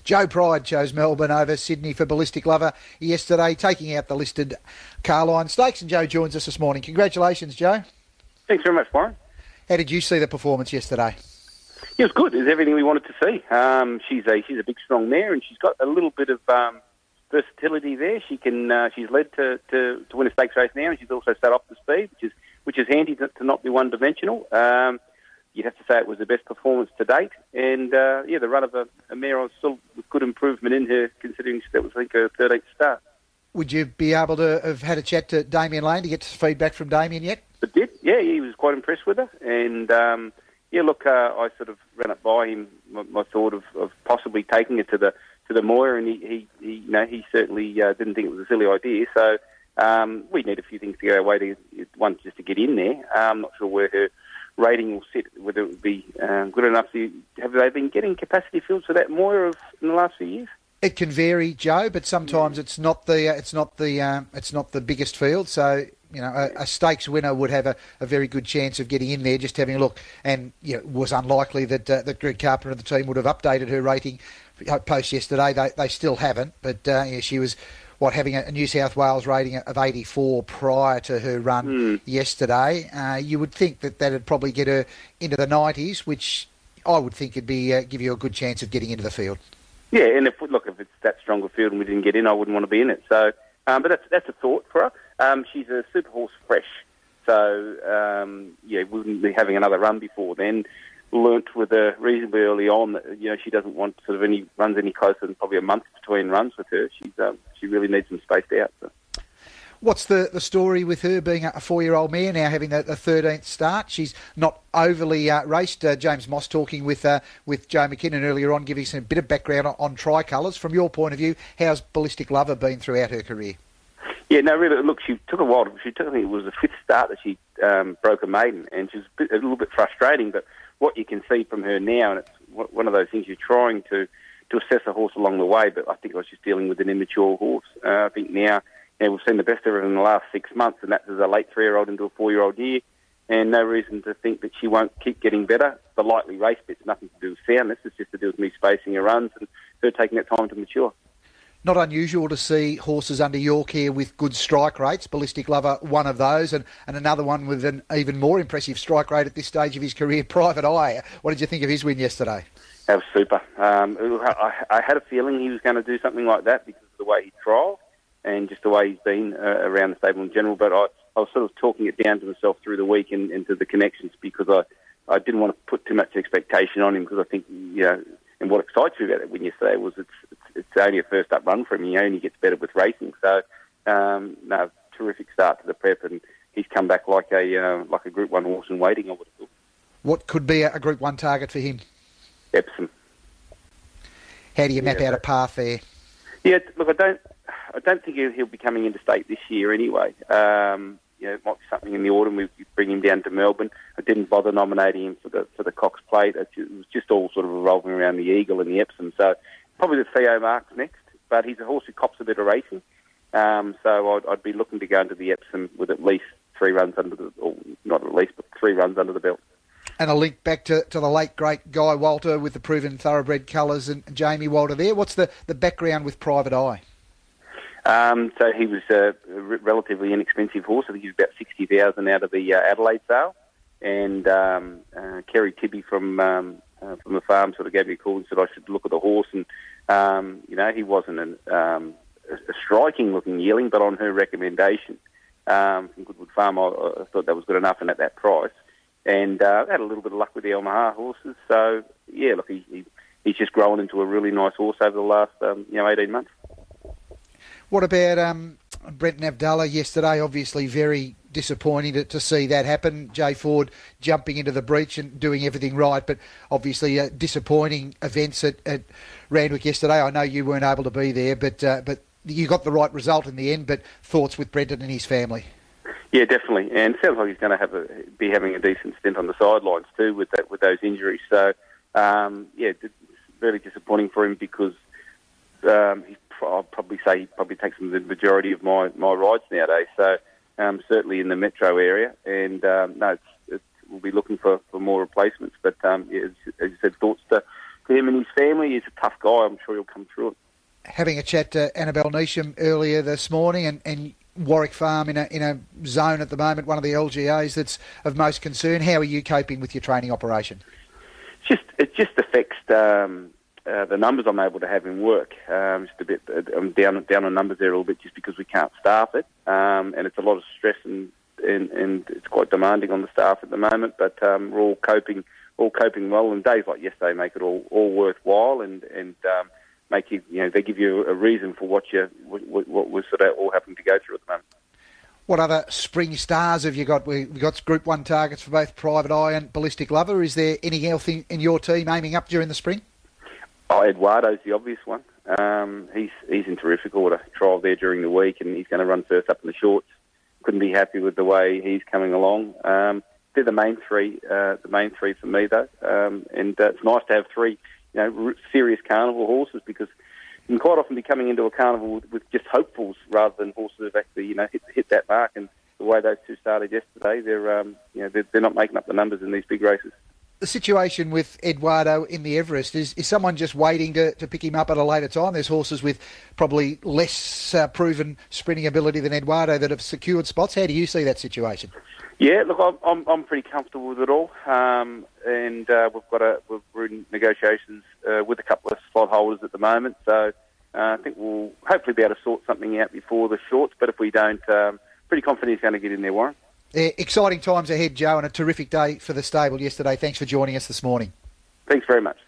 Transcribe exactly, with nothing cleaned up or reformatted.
Joe Pride chose Melbourne over Sydney for Ballistic Lover yesterday, taking out the listed Carline Stakes. And Joe joins us this morning. Congratulations, Joe. Thanks very much, Warren. How did you see the performance yesterday? It was good. It was everything we wanted to see. Um, she's a she's a big, strong mare, and she's got a little bit of um, versatility there. She can uh, she's led to, to, to win a stakes race now, and she's also set off the speed, which is which is handy to, to not be one dimensional. Um, you'd have to say it was the best performance to date, and uh, yeah, the run of a, a mare on still with good improvement in her, considering that was I think her thirteenth start. Would you be able to have had a chat to Damien Lane to get feedback from Damien yet? It did. Yeah, he was quite impressed with her, and. Um, Yeah, look, uh, I sort of ran it by him, my, my thought of, of possibly taking it to the to the Moir, and he, he, he you know, he certainly uh, didn't think it was a silly idea. So um, we need a few things to go away to one just to get in there. I'm not sure where her rating will sit, whether it would be um, good enough to have they been getting capacity fields for that Moir of, in the last few years. It can vary, Joe, but sometimes it's not the uh, it's not the um, it's not the biggest field. So you know, a, a stakes winner would have a, a very good chance of getting in there. Just having a look, and you know, it was unlikely that uh, that Greg Carpenter and the team would have updated her rating post yesterday. They they still haven't, but uh, yeah, she was what having a New South Wales rating of eighty-four prior to her run mm. yesterday. Uh, you would think that that'd probably get her into the nineties, which I would think would be uh, give you a good chance of getting into the field. Yeah, and if look, if it's that stronger field and we didn't get in, I wouldn't want to be in it. So, um, but that's that's a thought for her. Um, she's a super horse fresh, so um, yeah, we wouldn't be having another run before then. Learnt with her reasonably early on that you know she doesn't want sort of any runs any closer than probably a month between runs with her. She's um, she really needs them spaced out. So. What's the, the story with her being a four-year-old mare now having the, the thirteenth start? She's not overly uh, raced. Uh, James Moss talking with uh, with Joe McKinnon earlier on, giving us a bit of background on, on tricolours. From your point of view, how's Ballistic Lover been throughout her career? Yeah, no, really, look, she took a while. She took, I think it was the fifth start that she um, broke a maiden, and she's a, bit, a little bit frustrating, but what you can see from her now, and it's one of those things you're trying to, to assess a horse along the way, but I think I was just dealing with an immature horse. Uh, I think now... Yeah, we've seen the best of her in the last six months, and that's as a late three-year-old into a four-year-old year, and no reason to think that she won't keep getting better. The lightly race bit's nothing to do with soundness. It's just to do with me spacing her runs and her taking that time to mature. Not unusual to see horses under your care with good strike rates. Ballistic Lover, one of those, and, and another one with an even more impressive strike rate at this stage of his career, Private Eye. What did you think of his win yesterday? That was super. Um, I, I had a feeling he was going to do something like that because of the way he trialled and just the way he's been uh, around the stable in general. But I, I was sort of talking it down to myself through the week and into the connections because I, I didn't want to put too much expectation on him because I think, you know, and what excites me about that win yesterday was it's, it's it's only a first up run for him. He only gets better with racing. So, um, no, terrific start to the prep, and he's come back like a uh, like a Group One horse in waiting, I would have thought. What could be a Group One target for him? Epsom. How do you map yeah, out a path there? Yeah, look, I don't. I don't think he'll, he'll be coming into state this year anyway. Um, you know, it might be something in the autumn. We bring him down to Melbourne. I didn't bother nominating him for the for the Cox Plate. It was just all sort of revolving around the Eagle and the Epsom. So probably the Theo Marks next. But he's a horse who cops a bit of racing. Um, so I'd, I'd be looking to go into the Epsom with at least three runs under the, or not at least, but three runs under the belt. And a link back to, to the late, great Guy Walter with the proven thoroughbred colours and Jamie Walter there. What's the, the background with Private Eye? Um, so he was a relatively inexpensive horse. I think he was about sixty thousand out of the uh, Adelaide sale. And um, uh, Kerry Tibby from um, uh, from the farm sort of gave me a call and said I should look at the horse. And, um, you know, he wasn't an, um, a striking-looking yearling, but on her recommendation um, from Goodwood Farm, I, I thought that was good enough and at that price. And uh, had a little bit of luck with the Omaha horses. So, yeah, look, he, he, he's just grown into a really nice horse over the last, um, you know, eighteen months. What about um, Brent Navdala yesterday? Obviously very disappointing to, to see that happen. Jay Ford jumping into the breach and doing everything right, but obviously uh, disappointing events at, at Randwick yesterday. I know you weren't able to be there, but uh, but you got the right result in the end. But thoughts with Brendan and his family? Yeah, definitely. And it sounds like he's going to have a, be having a decent stint on the sidelines too with that, with those injuries. So, um, yeah, it's very disappointing for him because um, he, I'll probably say he probably takes the majority of my, my rides nowadays. So, um, certainly in the metro area. And, um, no, it's, it's, we'll be looking for, for more replacements. But, um, yeah, as, as you said, thoughts to for him and his family. He's a tough guy. I'm sure he'll come through it. Having a chat to Annabelle Neesham earlier this morning, and, and Warwick Farm in a in a zone at the moment, one of the L G As that's of most concern. How are you coping with your training operation? It's just it just affects um, uh, the numbers I'm able to have in work. Um, just a bit, I'm down down on numbers there a little bit, just because we can't staff it, um, and it's a lot of stress and, and and it's quite demanding on the staff at the moment. But um, we're all coping, all coping well, and days like yesterday make it all, all worthwhile, and and um, make you you know they give you a reason for what you what, what we're sort of all having to go through at the moment. What other spring stars have you got? We've got Group one targets for both Private Eye and Ballistic Lover. Is there anything else in your team aiming up during the spring? Oh, Eduardo's the obvious one. Um, he's he's in terrific order. Trial there during the week, and he's going to run first up in the shorts. Couldn't be happy with the way he's coming along. Um, they're the main three, uh, the main three for me though, um, and uh, it's nice to have three, you know, serious carnival horses, because you can quite often be coming into a carnival with, with just hopefuls rather than horses that have actually, you know, hit, hit that mark. And the way those two started yesterday, they're, um, you know, they're, they're not making up the numbers in these big races. The situation with Eduardo in the Everest, is, is someone just waiting to, to pick him up at a later time? There's horses with probably less uh, proven sprinting ability than Eduardo that have secured spots. How do you see that situation? Yeah, look, I'm I'm, I'm pretty comfortable with it all, um, and uh, we've got a we're in negotiations uh, with a couple of slot holders at the moment. So uh, I think we'll hopefully be able to sort something out before the shorts. But if we don't, um, pretty confident he's going to get in there, Warren. Uh, exciting times ahead, Joe, and a terrific day for the stable yesterday. Thanks for joining us this morning. Thanks very much.